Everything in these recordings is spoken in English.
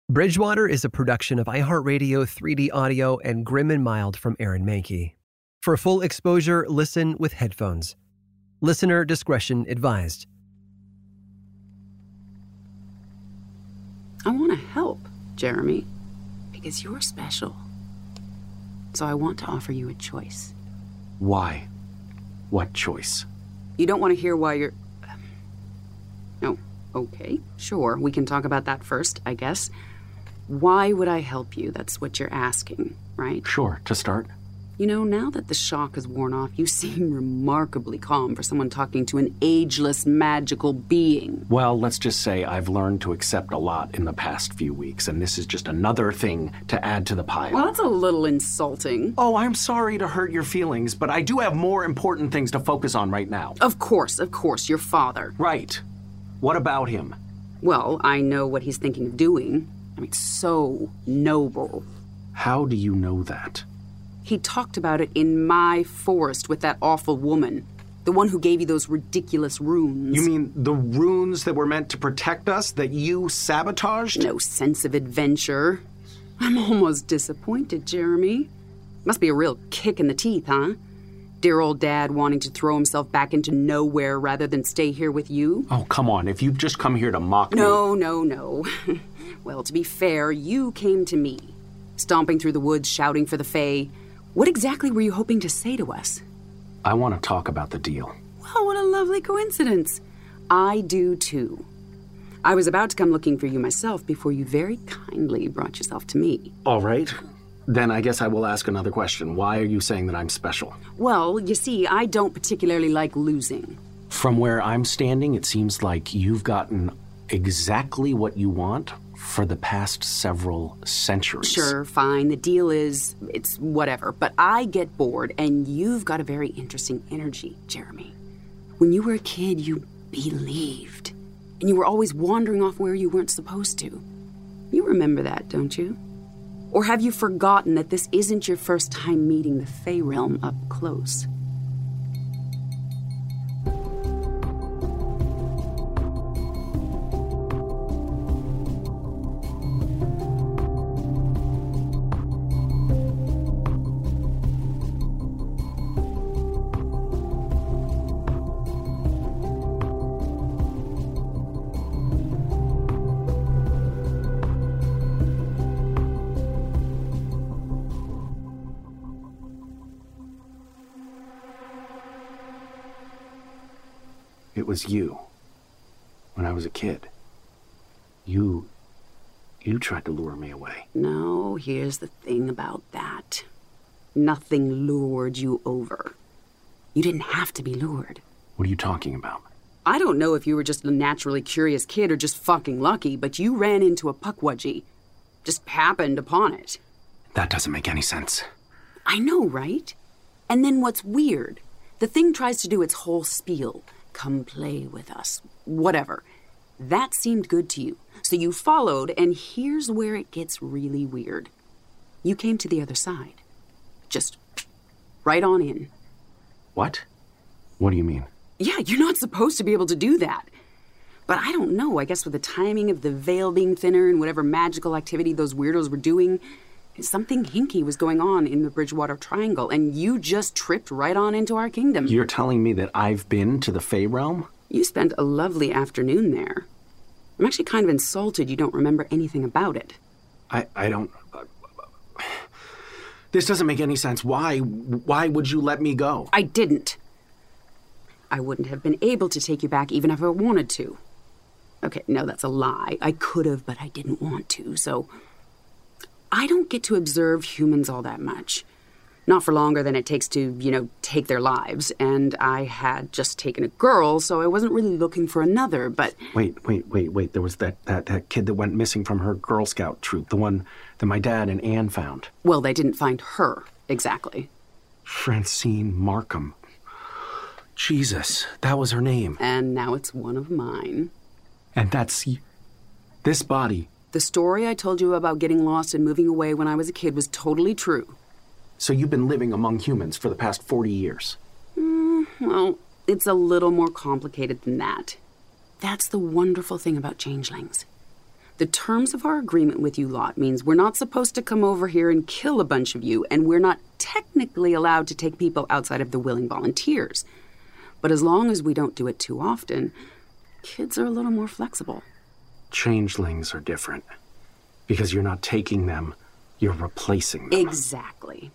Bridgewater is a production of iHeartRadio 3D Audio and Grim and Mild from Aaron Mahnke. For full exposure, listen with headphones. Listener discretion advised. I want to help, Jeremy, because you're special. So I want to offer you a choice. Why? What choice? You don't want to hear why you're... Oh, okay, sure. We can talk about that first, I guess. Why would I help you? That's what you're asking, right? Sure, to start. You know, now that the shock has worn off, you seem remarkably calm for someone talking to an ageless, magical being. Well, let's just say I've learned to accept a lot in the past few weeks, and this is just another thing to add to the pile. Well, that's a little insulting. Oh, I'm sorry to hurt your feelings, but I do have more important things to focus on right now. Of course, your father. Right. What about him? Well, I know what he's thinking of doing. I mean, so noble. How do you know that? He talked about it in my forest with that awful woman. The one who gave you those ridiculous runes. You mean the runes that were meant to protect us that you sabotaged? No sense of adventure. I'm almost disappointed, Jeremy. Must be a real kick in the teeth, huh? Dear old Dad wanting to throw himself back into nowhere rather than stay here with you? Oh, come on. If you've just come here to mock me... No. Well, to be fair, you came to me. Stomping through the woods, shouting for the Fae. What exactly were you hoping to say to us? I want to talk about the deal. Well, what a lovely coincidence. I do, too. I was about to come looking for you myself before you very kindly brought yourself to me. All right. Then I guess I will ask another question. Why are you saying that I'm special? Well, you see, I don't particularly like losing. From where I'm standing, it seems like you've gotten exactly what you want for the past several centuries. Sure, fine. The deal is, it's whatever. But I get bored, and you've got a very interesting energy, Jeremy. When you were a kid, you believed. And you were always wandering off where you weren't supposed to. You remember that, don't you? Or have you forgotten that this isn't your first time meeting the Fae realm up close? It was you. When I was a kid. You tried to lure me away. No, here's the thing about that. Nothing lured you over. You didn't have to be lured. What are you talking about? I don't know if you were just a naturally curious kid or just fucking lucky, but you ran into a puckwudgie. Just happened upon it. That doesn't make any sense. I know, right? And then what's weird? The thing tries to do its whole spiel. Come play with us. Whatever. That seemed good to you. So you followed, and here's where it gets really weird. You came to the other side. Just right on in. What? What do you mean? Yeah, you're not supposed to be able to do that. But I don't know. I guess with the timing of the veil being thinner and whatever magical activity those weirdos were doing, something hinky was going on in the Bridgewater Triangle, and you just tripped right on into our kingdom. You're telling me that I've been to the Fae realm? You spent a lovely afternoon there. I'm actually kind of insulted you don't remember anything about it. I don't... This doesn't make any sense. Why would you let me go? I didn't. I wouldn't have been able to take you back even if I wanted to. Okay, no, that's a lie. I could have, but I didn't want to, so... I don't get to observe humans all that much. Not for longer than it takes to, take their lives. And I had just taken a girl, so I wasn't really looking for another, but... Wait. There was that kid that went missing from her Girl Scout troop, the one that my dad and Anne found. Well, they didn't find her, exactly. Francine Markham. Jesus, that was her name. And now it's one of mine. And that's... this body... The story I told you about getting lost and moving away when I was a kid was totally true. So you've been living among humans for the past 40 years? Well, it's a little more complicated than that. That's the wonderful thing about changelings. The terms of our agreement with you lot means we're not supposed to come over here and kill a bunch of you, and we're not technically allowed to take people outside of the willing volunteers. But as long as we don't do it too often, kids are a little more flexible. Changelings are different. Because you're not taking them, you're replacing them. Exactly.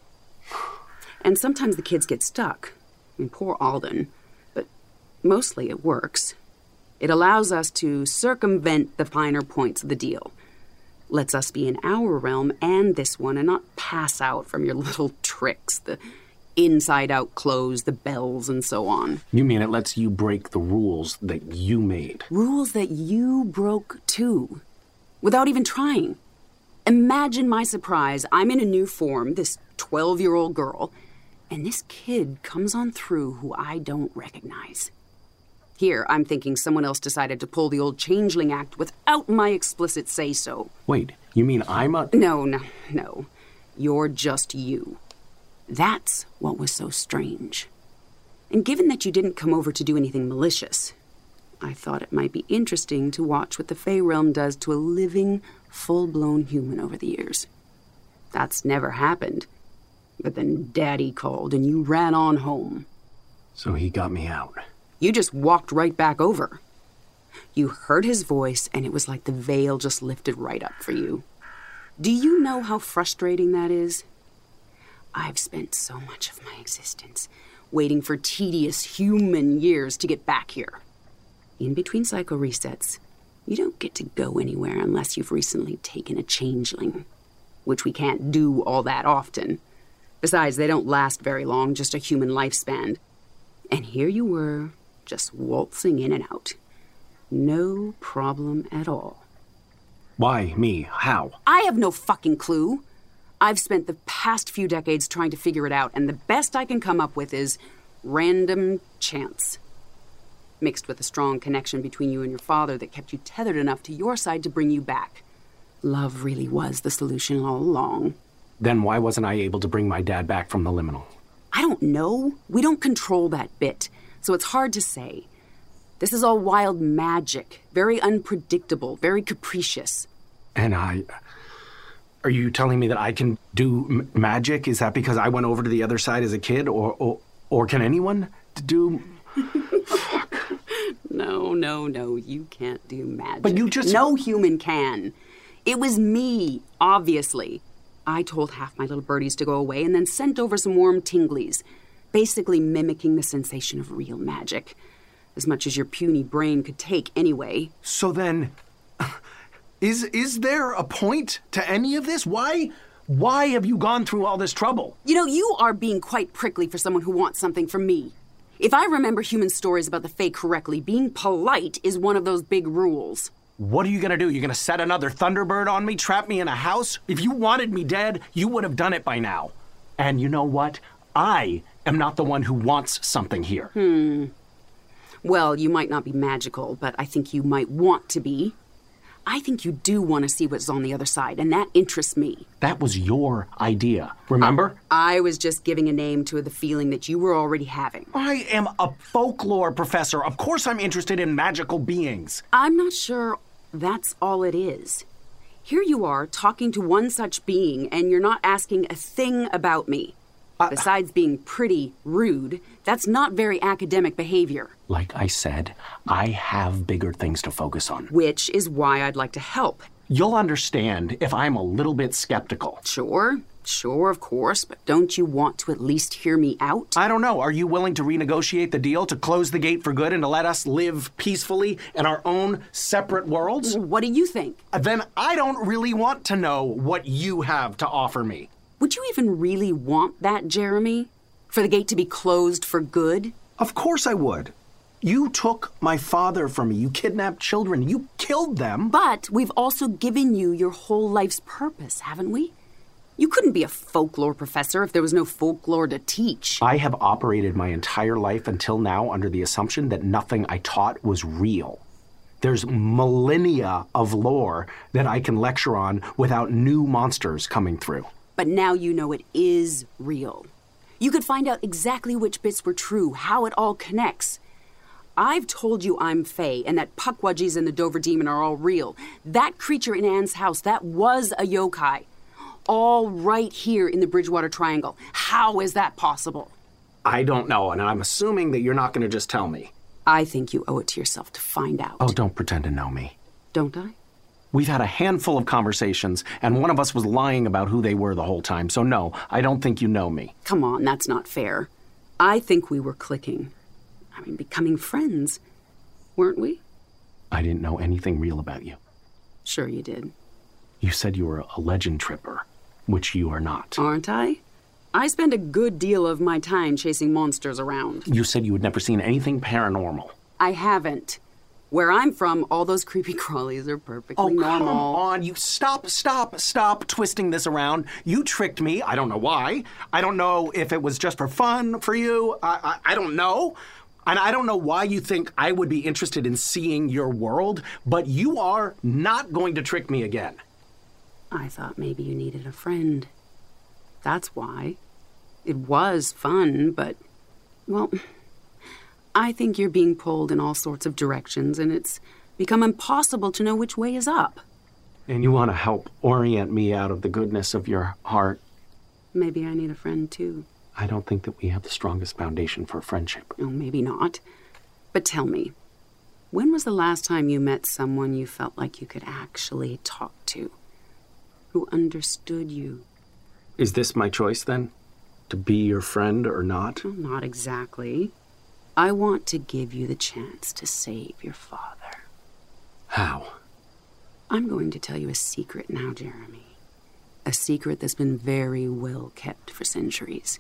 And sometimes the kids get stuck. I mean, poor Alden. But mostly it works. It allows us to circumvent the finer points of the deal. Lets us be in our realm and this one and not pass out from your little tricks, the inside-out clothes, the bells, and so on. You mean it lets you break the rules that you made? Rules that you broke, too, without even trying. Imagine my surprise. I'm in a new form, this 12-year-old girl, and this kid comes on through who I don't recognize. Here, I'm thinking someone else decided to pull the old Changeling Act without my explicit say-so. Wait, you mean I'm a... No. You're just you. That's what was so strange. And given that you didn't come over to do anything malicious, I thought it might be interesting to watch what the Fey Realm does to a living, full-blown human over the years. That's never happened. But then Daddy called and you ran on home. So he got me out. You just walked right back over. You heard his voice, and it was like the veil just lifted right up for you. Do you know how frustrating that is? I've spent so much of my existence waiting for tedious human years to get back here. In between cycle resets, you don't get to go anywhere unless you've recently taken a changeling, which we can't do all that often. Besides, they don't last very long, just a human lifespan. And here you were, just waltzing in and out. No problem at all. Why me? How? I have no fucking clue. I've spent the past few decades trying to figure it out, and the best I can come up with is random chance. Mixed with a strong connection between you and your father that kept you tethered enough to your side to bring you back. Love really was the solution all along. Then why wasn't I able to bring my dad back from the liminal? I don't know. We don't control that bit, so it's hard to say. This is all wild magic, very unpredictable, very capricious. And are you telling me that I can do magic? Is that because I went over to the other side as a kid, or can anyone do... Fuck. No, you can't do magic. But you just... No human can. It was me, obviously. I told half my little birdies to go away and then sent over some warm tinglies, basically mimicking the sensation of real magic. As much as your puny brain could take anyway. So then, is there a point to any of this? Why have you gone through all this trouble? You know, you are being quite prickly for someone who wants something from me. If I remember human stories about the Fae correctly, being polite is one of those big rules. What are you gonna do? You gonna set another Thunderbird on me, trap me in a house? If you wanted me dead, you would have done it by now. And you know what? I am not the one who wants something here. Well, you might not be magical, but I think you might want to be. I think you do want to see what's on the other side, and that interests me. That was your idea, remember? I was just giving a name to the feeling that you were already having. I am a folklore professor. Of course I'm interested in magical beings. I'm not sure that's all it is. Here you are, talking to one such being, and you're not asking a thing about me. Besides being pretty rude, that's not very academic behavior. Like I said, I have bigger things to focus on. Which is why I'd like to help. You'll understand if I'm a little bit skeptical. Sure, of course, but don't you want to at least hear me out? I don't know. Are you willing to renegotiate the deal, to close the gate for good and to let us live peacefully in our own separate worlds? What do you think? Then I don't really want to know what you have to offer me. Would you even really want that, Jeremy? For the gate to be closed for good? Of course I would. You took my father from me. You kidnapped children. You killed them. But we've also given you your whole life's purpose, haven't we? You couldn't be a folklore professor if there was no folklore to teach. I have operated my entire life until now under the assumption that nothing I taught was real. There's millennia of lore that I can lecture on without new monsters coming through. But now you know it is real. You could find out exactly which bits were true, how it all connects. I've told you I'm Fae and that Pukwudgies and the Dover Demon are all real. That creature in Anne's house, that was a yokai. All right here in the Bridgewater Triangle. How is that possible? I don't know, and I'm assuming that you're not going to just tell me. I think you owe it to yourself to find out. Oh, don't pretend to know me. Don't I? We've had a handful of conversations, and one of us was lying about who they were the whole time, so no, I don't think you know me. Come on, that's not fair. I think we were clicking. I mean, becoming friends, weren't we? I didn't know anything real about you. Sure you did. You said you were a legend tripper, which you are not. Aren't I? I spend a good deal of my time chasing monsters around. You said you had never seen anything paranormal. I haven't. Where I'm from, all those creepy crawlies are perfectly normal. Come on. You stop twisting this around. You tricked me. I don't know why. I don't know if it was just for fun for you. I don't know. And I don't know why you think I would be interested in seeing your world, but you are not going to trick me again. I thought maybe you needed a friend. That's why. It was fun, but, well, I think you're being pulled in all sorts of directions, and it's become impossible to know which way is up. And you want to help orient me out of the goodness of your heart. Maybe I need a friend, too. I don't think that we have the strongest foundation for friendship. Oh, maybe not. But tell me, when was the last time you met someone you felt like you could actually talk to? Who understood you? Is this my choice, then? To be your friend or not? Well, not exactly. I want to give you the chance to save your father. How? I'm going to tell you a secret now, Jeremy. A secret that's been very well kept for centuries.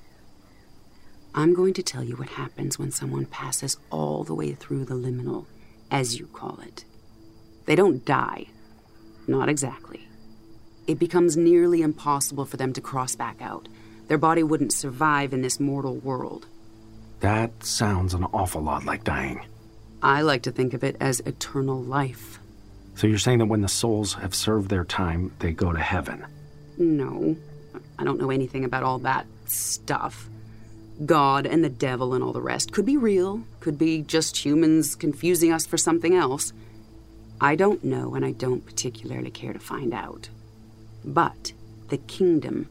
I'm going to tell you what happens when someone passes all the way through the liminal, as you call it. They don't die. Not exactly. It becomes nearly impossible for them to cross back out. Their body wouldn't survive in this mortal world. That sounds an awful lot like dying. I like to think of it as eternal life. So you're saying that when the souls have served their time, they go to heaven? No. I don't know anything about all that stuff. God and the devil and all the rest could be real, could be just humans confusing us for something else. I don't know, and I don't particularly care to find out. But the kingdom,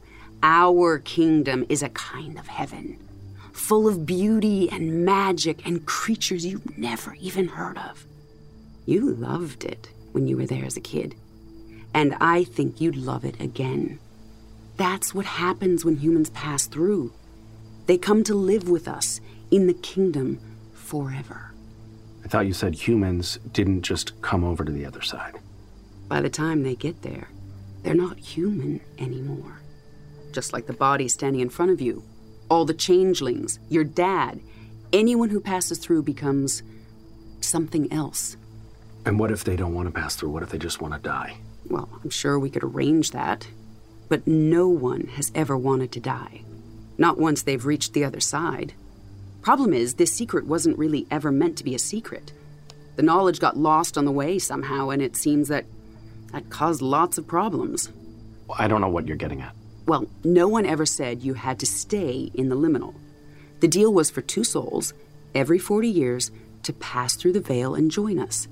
our kingdom, is a kind of heaven, full of beauty and magic and creatures you've never even heard of. You loved it when you were there as a kid, and I think you'd love it again. That's what happens when humans pass through. They come to live with us in the kingdom forever. I thought you said humans didn't just come over to the other side. By the time they get there, they're not human anymore. Just like the body standing in front of you, all the changelings, your dad, anyone who passes through becomes something else. And what if they don't want to pass through? What if they just want to die? Well, I'm sure we could arrange that. But no one has ever wanted to die. Not once they've reached the other side. Problem is, this secret wasn't really ever meant to be a secret. The knowledge got lost on the way somehow, and it seems that caused lots of problems. I don't know what you're getting at. Well, no one ever said you had to stay in the liminal. The deal was for two souls, every 40 years, to pass through the veil and join us.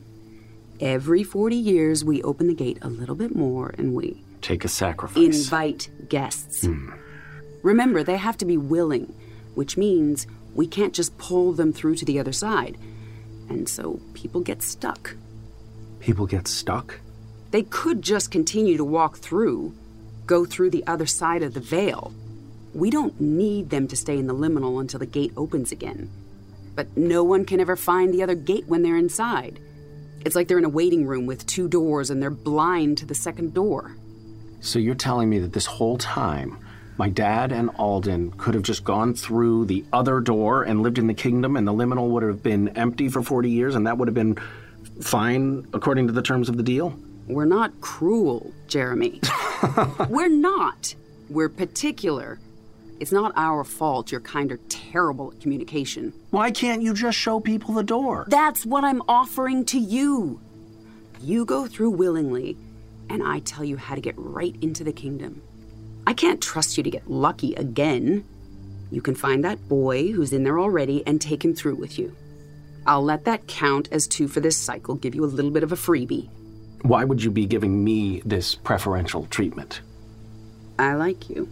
Every 40 years, we open the gate a little bit more, and we... Take a sacrifice. Invite guests. Remember, they have to be willing, which means we can't just pull them through to the other side. And so people get stuck. People get stuck? They could just continue to walk through, go through the other side of the veil. We don't need them to stay in the liminal until the gate opens again. But no one can ever find the other gate when they're inside. It's like they're in a waiting room with two doors and they're blind to the second door. So you're telling me that this whole time, my dad and Alden could have just gone through the other door and lived in the kingdom, and the liminal would have been empty for 40 years, and that would have been fine according to the terms of the deal? We're not cruel, Jeremy. We're not. We're particular. It's not our fault you're kind of terrible at communication. Why can't you just show people the door? That's what I'm offering to you. You go through willingly, and I tell you how to get right into the kingdom. I can't trust you to get lucky again. You can find that boy who's in there already and take him through with you. I'll let that count as 2 for this cycle, give you a little bit of a freebie. Why would you be giving me this preferential treatment? I like you.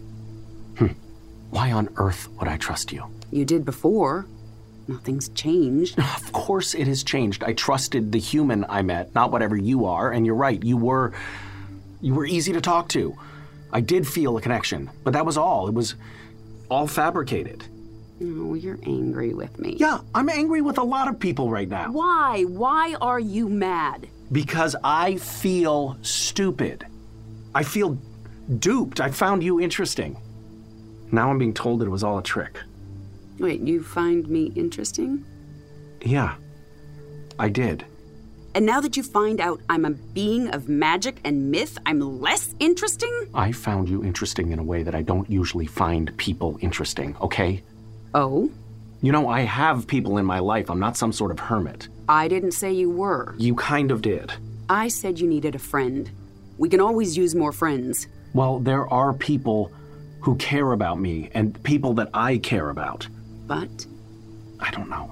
Why on earth would I trust you? You did before. Nothing's changed. Of course it has changed. I trusted the human I met, not whatever you are, and you're right, you were easy to talk to. I did feel a connection, but that was all. It was all fabricated. Oh, you're angry with me. Yeah, I'm angry with a lot of people right now. Why? Why are you mad? Because I feel stupid. I feel duped. I found you interesting. Now I'm being told that it was all a trick. Wait, you find me interesting? Yeah, I did. And now that you find out I'm a being of magic and myth, I'm less interesting? I found you interesting in a way that I don't usually find people interesting, okay? Oh? You know, I have people in my life. I'm not some sort of hermit. I didn't say you were. You kind of did. I said you needed a friend. We can always use more friends. Well, there are people who care about me and people that I care about. But? I don't know.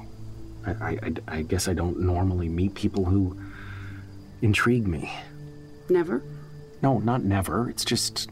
I guess I don't normally meet people who intrigue me. Never? No, not never. It's just...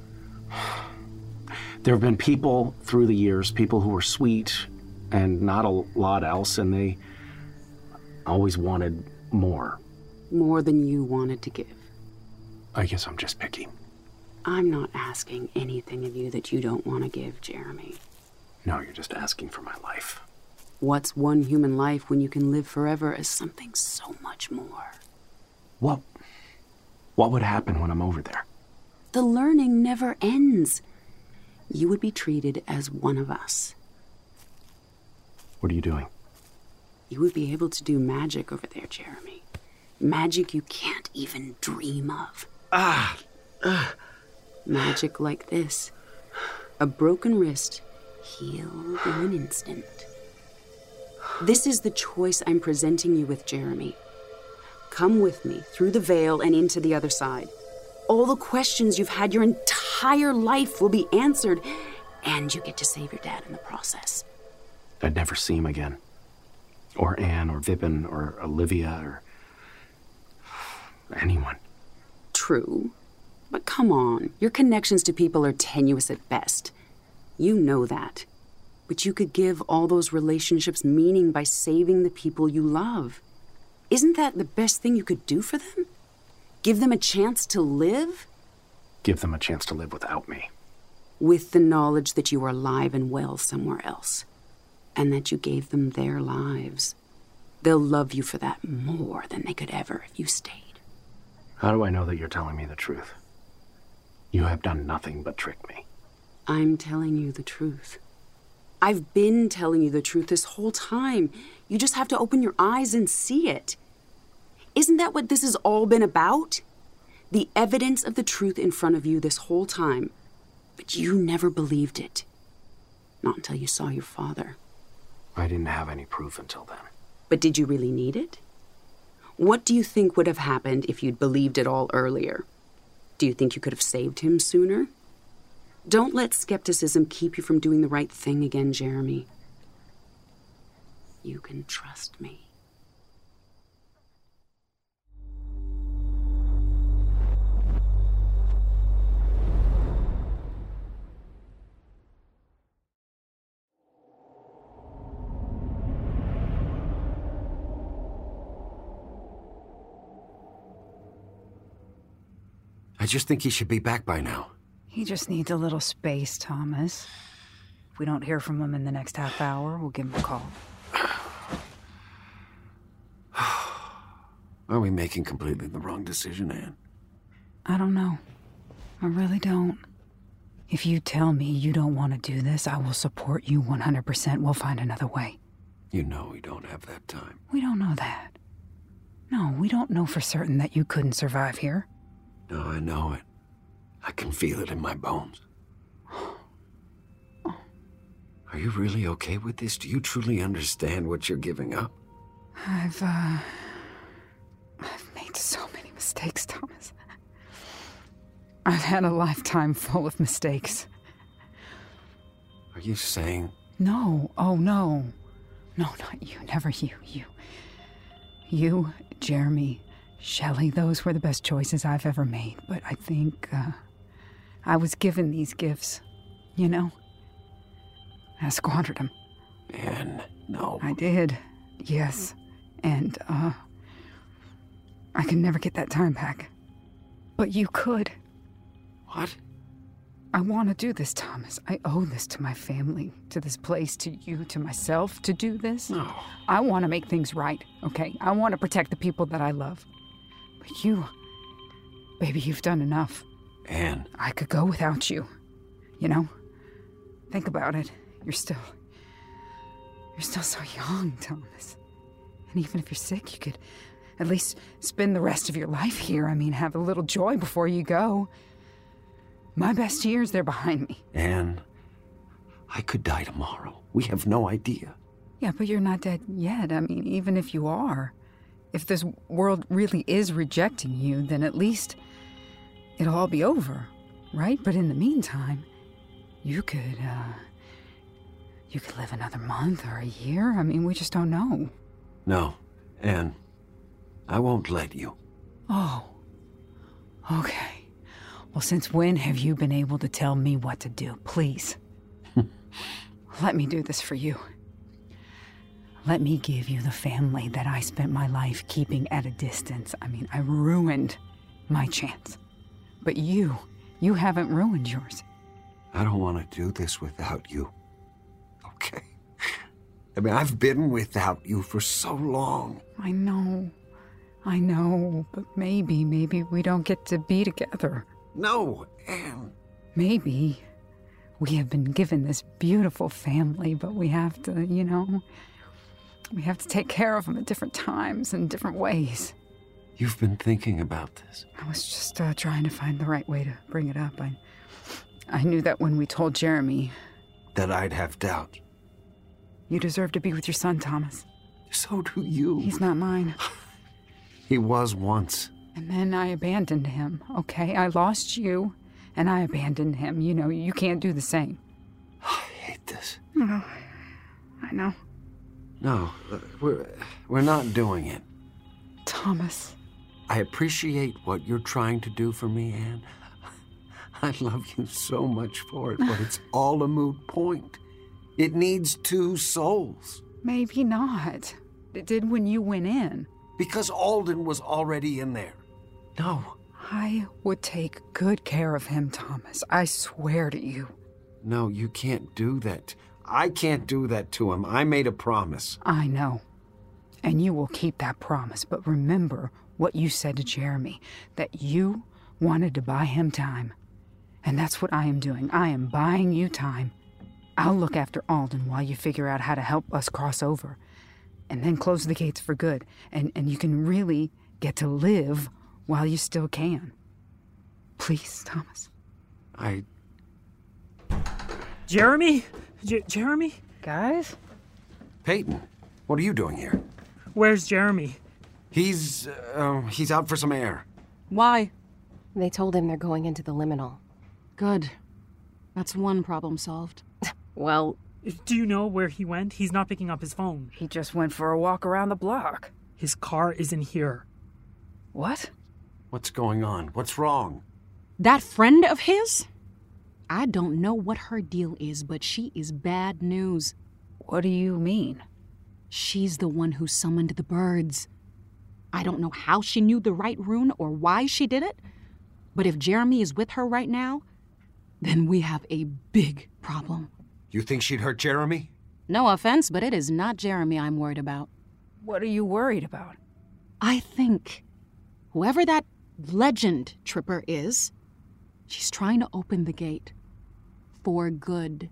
There have been people through the years, people who were sweet and not a lot else, and they always wanted more. More than you wanted to give. I guess I'm just picky. I'm not asking anything of you that you don't want to give, Jeremy. No, you're just asking for my life. What's one human life when you can live forever as something so much more? What would happen when I'm over there? The learning never ends. You would be treated as one of us. What are you doing? You would be able to do magic over there, Jeremy. Magic you can't even dream of. Magic like this. A broken wrist healed in an instant. This is the choice I'm presenting you with, Jeremy. Come with me through the veil and into the other side. All the questions you've had your entire life will be answered, and you get to save your dad in the process. I'd never see him again. Or Anne, or Vipin, or Olivia, or anyone. True. But come on, your connections to people are tenuous at best. You know that. But you could give all those relationships meaning by saving the people you love. Isn't that the best thing you could do for them? Give them a chance to live? Give them a chance to live without me. With the knowledge that you are alive and well somewhere else. And that you gave them their lives. They'll love you for that more than they could ever if you stayed. How do I know that you're telling me the truth? You have done nothing but trick me. I'm telling you the truth. I've been telling you the truth this whole time. You just have to open your eyes and see it. Isn't that what this has all been about? The evidence of the truth in front of you this whole time. But you never believed it. Not until you saw your father. I didn't have any proof until then. But did you really need it? What do you think would have happened if you'd believed it all earlier? Do you think you could have saved him sooner? Don't let skepticism keep you from doing the right thing again, Jeremy. You can trust me. I just think he should be back by now. He just needs a little space, Thomas. If we don't hear from him in the next half hour, we'll give him a call. Are we making completely the wrong decision, Anne? I don't know. I really don't. If you tell me you don't want to do this, I will support you 100%. We'll find another way. You know we don't have that time. We don't know that. No, we don't know for certain that you couldn't survive here. No, I know it. I can feel it in my bones. Are you really okay with this? Do you truly understand what you're giving up? I've made so many mistakes, Thomas. I've had a lifetime full of mistakes. Are you saying... No, oh no. No, not you. Never you. You, Jeremy, Shelley, those were the best choices I've ever made. But I think, I was given these gifts, you know? I squandered them. Anne, no. I did, yes. And, I can never get that time back. But you could. What? I want to do this, Thomas. I owe this to my family, to this place, to you, to myself, to do this. No. I want to make things right, okay? I want to protect the people that I love. But you, baby, you've done enough. Anne. I could go without you, you know? Think about it. You're still so young, Thomas. And even if you're sick, you could at least spend the rest of your life here. I mean, have a little joy before you go. My best years, they're behind me. Anne, I could die tomorrow. We have no idea. Yeah, but you're not dead yet. I mean, even if you are, if this world really is rejecting you, then at least it'll all be over, right? But in the meantime, you could live another month or a year. I mean, we just don't know. No, Anne, I won't let you. Oh, okay. Well, since when have you been able to tell me what to do? Please. Let me do this for you. Let me give you the family that I spent my life keeping at a distance. I mean, I ruined my chance. But you haven't ruined yours. I don't want to do this without you. Okay? I mean, I've been without you for so long. I know, but maybe we don't get to be together. No, Anne. Maybe we have been given this beautiful family, but we have to, we have to take care of them at different times and different ways. You've been thinking about this. I was just trying to find the right way to bring it up. I knew that when we told Jeremy... that I'd have doubt. You deserve to be with your son, Thomas. So do you. He's not mine. He was once. And then I abandoned him, okay? I lost you, and I abandoned him. You can't do the same. I hate this. No, I know. No, we're not doing it. Thomas. I appreciate what you're trying to do for me, Anne. I love you so much for it, but it's all a moot point. It needs two souls. Maybe not. It did when you went in. Because Alden was already in there. No. I would take good care of him, Thomas. I swear to you. No, you can't do that. I can't do that to him. I made a promise. I know. And you will keep that promise. But remember what you said to Jeremy, that you wanted to buy him time. And that's what I am doing. I am buying you time. I'll look after Alden while you figure out how to help us cross over. And then close the gates for good. And you can really get to live while you still can. Please, Thomas. Jeremy? Jeremy? Guys? Peyton, what are you doing here? Where's Jeremy? He's out for some air. Why? They told him they're going into the liminal. Good. That's one problem solved. Well... Do you know where he went? He's not picking up his phone. He just went for a walk around the block. His car isn't here. What? What's going on? What's wrong? That friend of his? I don't know what her deal is, but she is bad news. What do you mean? She's the one who summoned the birds. I don't know how she knew the right rune or why she did it, but if Jeremy is with her right now, then we have a big problem. You think she'd hurt Jeremy? No offense, but it is not Jeremy I'm worried about. What are you worried about? I think whoever that legend tripper is, she's trying to open the gate for good.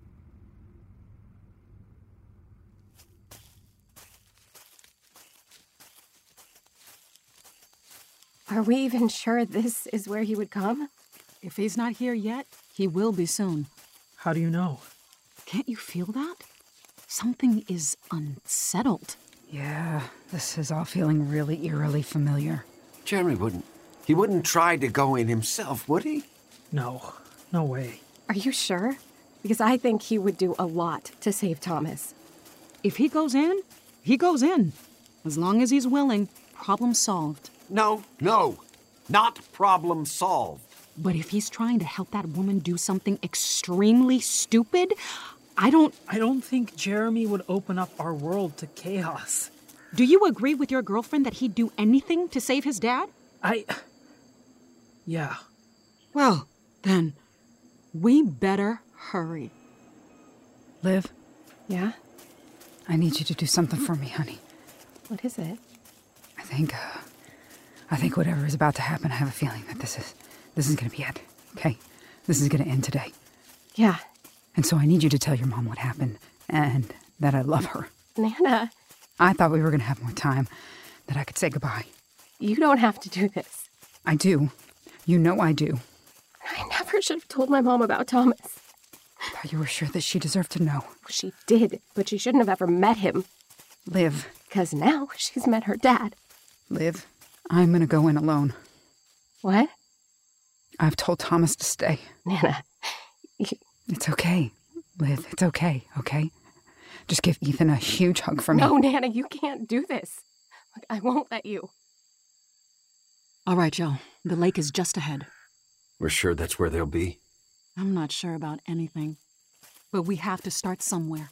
Are we even sure this is where he would come? If he's not here yet, he will be soon. How do you know? Can't you feel that? Something is unsettled. Yeah, this is all feeling really eerily familiar. Jeremy wouldn't try to go in himself, would he? No way. Are you sure? Because I think he would do a lot to save Thomas. If he goes in, he goes in. As long as he's willing, problem solved. No, not problem solved. But if he's trying to help that woman do something extremely stupid, I don't think Jeremy would open up our world to chaos. Do you agree with your girlfriend that he'd do anything to save his dad? Yeah. Well, then, we better hurry. Liv? Yeah? I need you to do something for me, honey. What is it? I think whatever is about to happen, I have a feeling that this is going to be it, okay? This is going to end today. Yeah. And so I need you to tell your mom what happened and that I love her. Nana. I thought we were going to have more time, that I could say goodbye. You don't have to do this. I do. You know I do. I never should have told my mom about Thomas. I thought you were sure that she deserved to know. She did, but she shouldn't have ever met him. Liv. Because now she's met her dad. Liv, I'm going to go in alone. What? I've told Thomas to stay. Nana, It's okay, Liv. It's okay, okay? Just give Ethan a huge hug for me. No, Nana, you can't do this. Look, I won't let you. All right, Joe. The lake is just ahead. We're sure that's where they'll be? I'm not sure about anything. But we have to start somewhere.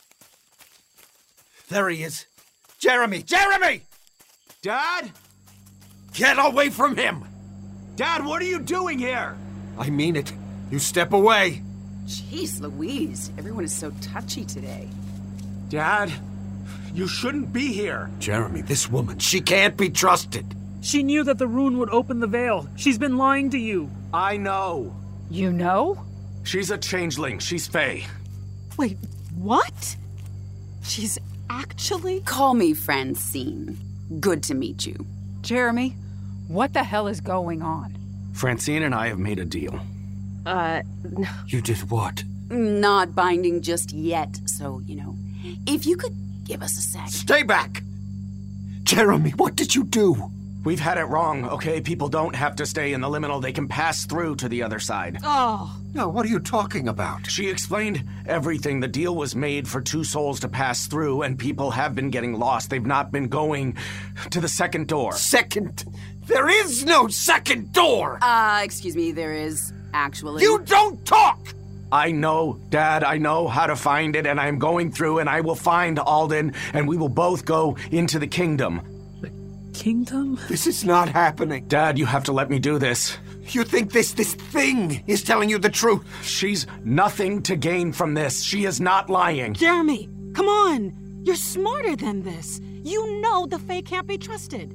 There he is. Jeremy! Jeremy! Dad? Get away from him! Dad, what are you doing here? I mean it. You step away. Jeez Louise, everyone is so touchy today. Dad, you shouldn't be here. Jeremy, this woman, she can't be trusted. She knew that the rune would open the veil. She's been lying to you. I know. You know? She's a changeling. She's Fae. Wait, what? She's actually... Call me Francine. Good to meet you. Jeremy, what the hell is going on? Francine and I have made a deal. No. You did what? Not binding just yet, so, if you could give us a sec. Stay back! Jeremy, what did you do? We've had it wrong, okay? People don't have to stay in the liminal. They can pass through to the other side. Oh. No, what are you talking about? She explained everything. The deal was made for two souls to pass through, and people have been getting lost. They've not been going to the second door. Second? There is no second door! Excuse me, there is, actually. You don't talk! I know, Dad, I know how to find it, and I'm going through, and I will find Alden, and we will both go into the kingdom. Kingdom? This is not happening. Dad, you have to let me do this. You think this thing is telling you the truth? She's nothing to gain from this. She is not lying. Jeremy, come on. You're smarter than this. You know the Fae can't be trusted.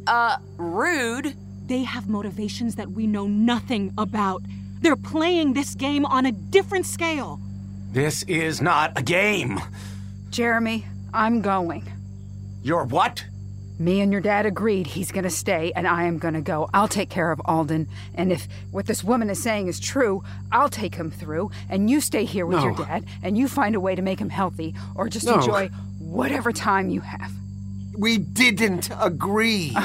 Rude. They have motivations that we know nothing about. They're playing this game on a different scale. This is not a game. Jeremy, I'm going. You're what? Me and your dad agreed he's gonna stay, and I am gonna go. I'll take care of Alden, and if what this woman is saying is true, I'll take him through, and you stay here with your dad, and you find a way to make him healthy, or just enjoy whatever time you have. We didn't agree.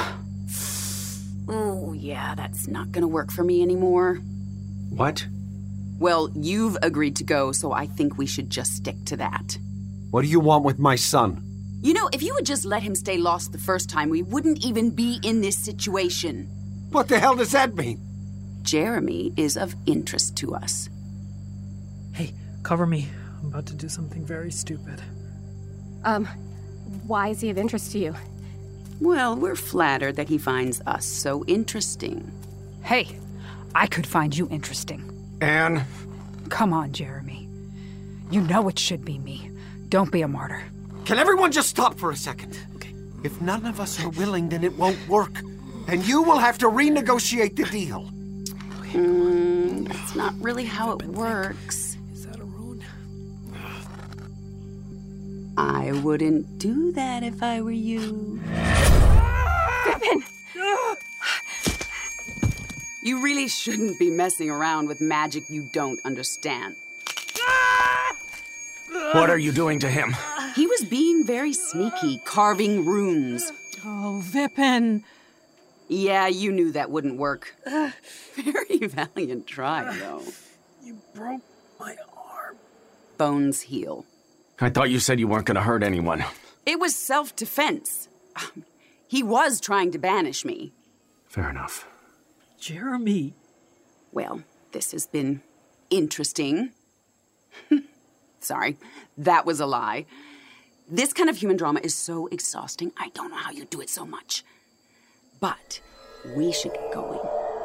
Oh, yeah, that's not gonna work for me anymore. What? Well, you've agreed to go, so I think we should just stick to that. What do you want with my son? If you would just let him stay lost the first time, we wouldn't even be in this situation. What the hell does that mean? Jeremy is of interest to us. Hey, cover me. I'm about to do something very stupid. Why is he of interest to you? Well, we're flattered that he finds us so interesting. Hey, I could find you interesting. Anne? Come on, Jeremy. You know it should be me. Don't be a martyr. Can everyone just stop for a second? Okay. If none of us are willing, then it won't work. And you will have to renegotiate the deal. That's not really how it works. Is that a rune? I wouldn't do that if I were you. Pippin! You really shouldn't be messing around with magic you don't understand. What are you doing to him? He was being very sneaky, carving runes. Oh, Vipin. Yeah, you knew that wouldn't work. Very valiant try, though. You broke my arm. Bones heal. I thought you said you weren't going to hurt anyone. It was self-defense. He was trying to banish me. Fair enough. Jeremy. Well, this has been interesting. Sorry, that was a lie. This kind of human drama is so exhausting. I don't know how you do it so much. But we should get going.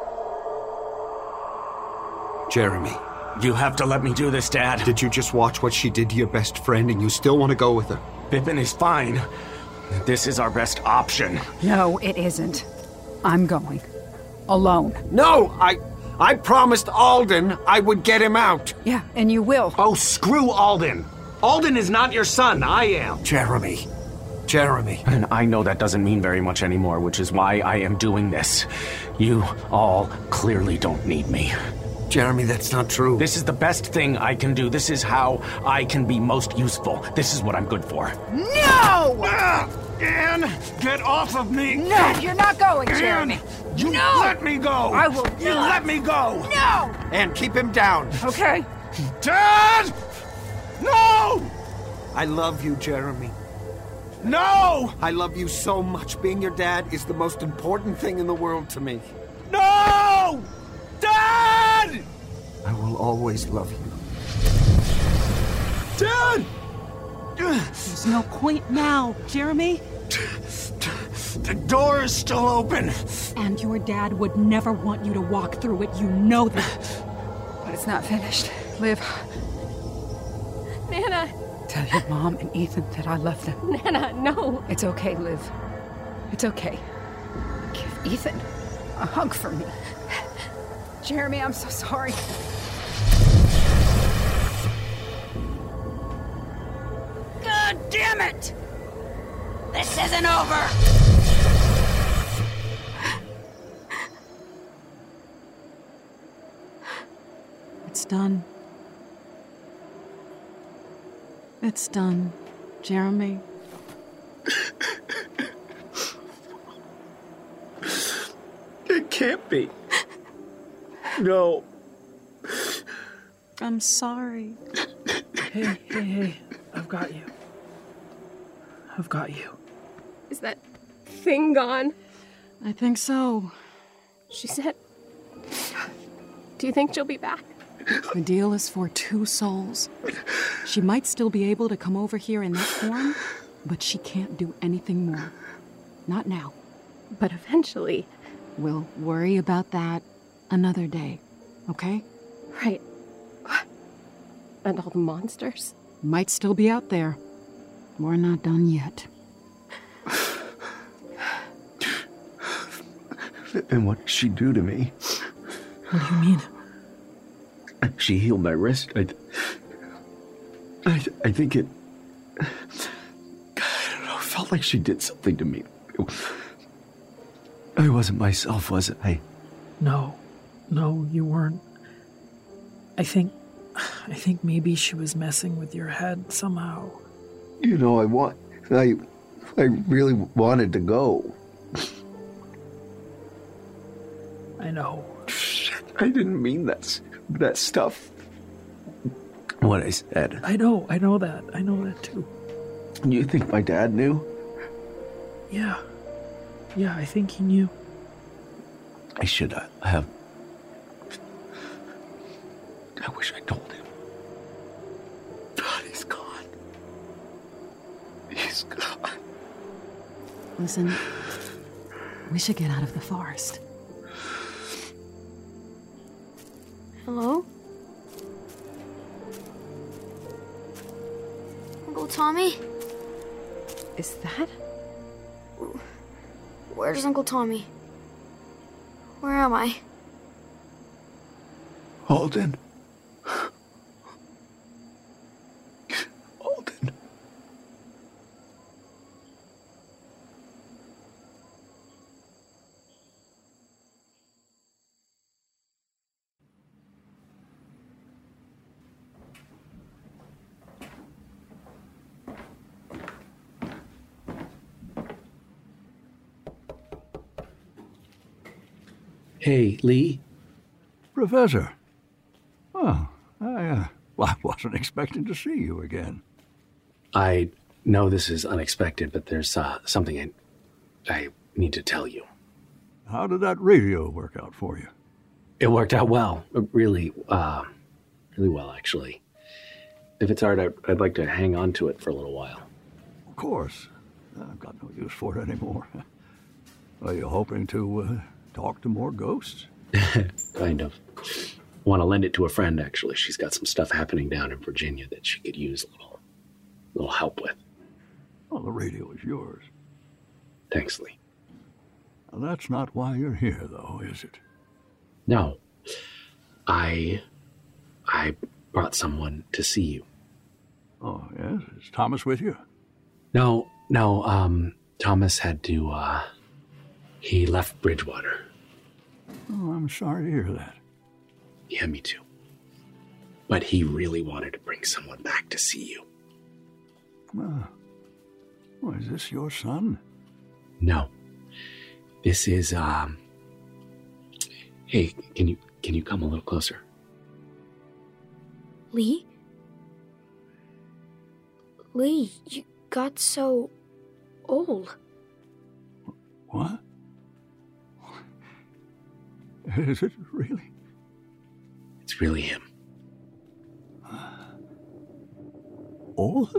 Jeremy. You have to let me do this, Dad. Did you just watch what she did to your best friend and you still want to go with her? Pippin is fine. This is our best option. No, it isn't. I'm going. Alone. No, I promised Alden I would get him out. Yeah, and you will. Oh, screw Alden. Alden is not your son. I am. Jeremy. And I know that doesn't mean very much anymore, which is why I am doing this. You all clearly don't need me. Jeremy, that's not true. This is the best thing I can do. This is how I can be most useful. This is what I'm good for. No! Anne, get off of me! No, you're not going, Jeremy. Anne, you No! let me go! I will You not. let me go! No! And keep him down. Okay. Dad! No! I love you, Jeremy. No! I love you so much. Being your dad is the most important thing in the world to me. No! Dad! I will always love you. Dad! There's no point now, Jeremy. The door is still open. And your dad would never want you to walk through it. You know that. But it's not finished. Liv, Nana! tell your mom and Ethan that I love them. Nana, no! It's okay, Liv. It's okay. Give Ethan a hug for me. Jeremy, I'm so sorry. God damn it! This isn't over! It's done. It's done, Jeremy. It can't be. No. I'm sorry. Hey. I've got you. I've got you. Is that thing gone? I think so. She said... Do you think she'll be back? The deal is for 2 souls. She might still be able to come over here in that form, but she can't do anything more. Not now. But eventually... We'll worry about that another day, okay? Right. And all the monsters? Might still be out there. We're not done yet. And what did she do to me? What do you mean? She healed my wrist. I think it... I don't know, it felt like she did something to me. I wasn't myself, was I? No, you weren't. I think maybe she was messing with your head somehow. You know, I really wanted to go. I know. Shit, I didn't mean that stuff. What I said. I know that. I know that too. You think my dad knew? Yeah, I think he knew. I should have. I wish I told him. God, he's gone. He's gone. Listen, we should get out of the forest. Hello? Uncle Tommy? Is that? Where's Uncle Tommy? Where am I? Alden. Hey, Lee? Professor. Oh, I wasn't expecting to see you again. I know this is unexpected, but there's something I need to tell you. How did that radio work out for you? It worked out well. Really well, actually. If it's all right, I'd like to hang on to it for a little while. Of course. I've got no use for it anymore. Are you hoping to talk to more ghosts? Kind of. Want to lend it to a friend, actually. She's got some stuff happening down in Virginia that she could use a little help with. Well, the radio is yours. Thanks, Lee. Now, that's not why you're here, though, is it? No. I brought someone to see you. Oh, yes? Is Thomas with you? No, Thomas had to, he left Bridgewater. Oh, I'm sorry to hear that. Yeah, me too. But he really wanted to bring someone back to see you. Well, is this your son? No. This is, Hey, can you come a little closer? Lee? Lee, you got so old. What? Is it really? It's really him. Old?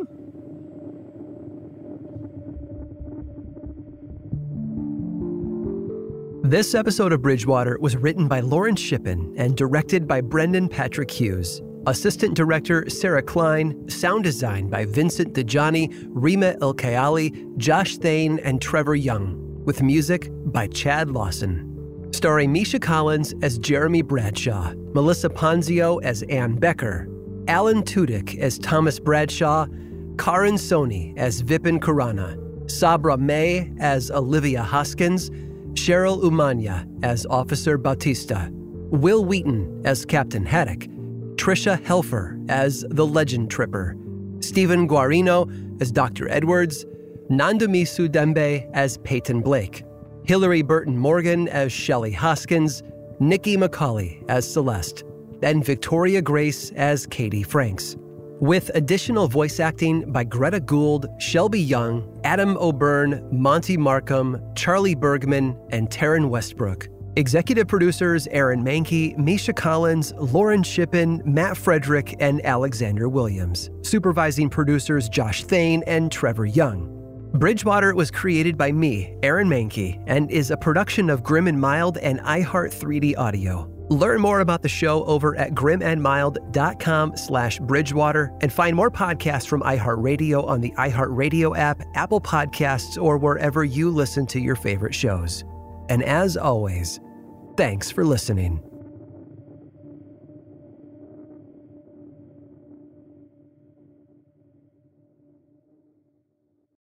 This episode of Bridgewater was written by Lauren Shippen and directed by Brendan Patrick Hughes. Assistant director Sarah Klein, sound design by Vincent DeJohnny, Rima El-Kayali, Josh Thane, and Trevor Young, with music by Chad Lawson. Starring Misha Collins as Jeremy Bradshaw, Melissa Ponzio as Ann Becker, Alan Tudyk as Thomas Bradshaw, Karan Soni as Vipin Khurana, Sabra May as Olivia Hoskins, Cheryl Umanya as Officer Bautista, Will Wheaton as Captain Haddock, Trisha Helfer as the Legend Tripper, Stephen Guarino as Dr. Edwards, Nandamisu Dembe as Peyton Blake, Hillary Burton Morgan as Shelley Hoskins, Nikki McCauley as Celeste, and Victoria Grace as Katie Franks. With additional voice acting by Greta Gould, Shelby Young, Adam O'Byrne, Monty Markham, Charlie Bergman, and Taryn Westbrook. Executive producers Aaron Mahnke, Misha Collins, Lauren Shippen, Matt Frederick, and Alexander Williams. Supervising producers Josh Thane and Trevor Young. Bridgewater was created by me, Aaron Mahnke, and is a production of Grim and Mild and iHeart 3D Audio. Learn more about the show over at grimandmild.com/Bridgewater and find more podcasts from iHeartRadio on the iHeartRadio app, Apple Podcasts, or wherever you listen to your favorite shows. And as always, thanks for listening.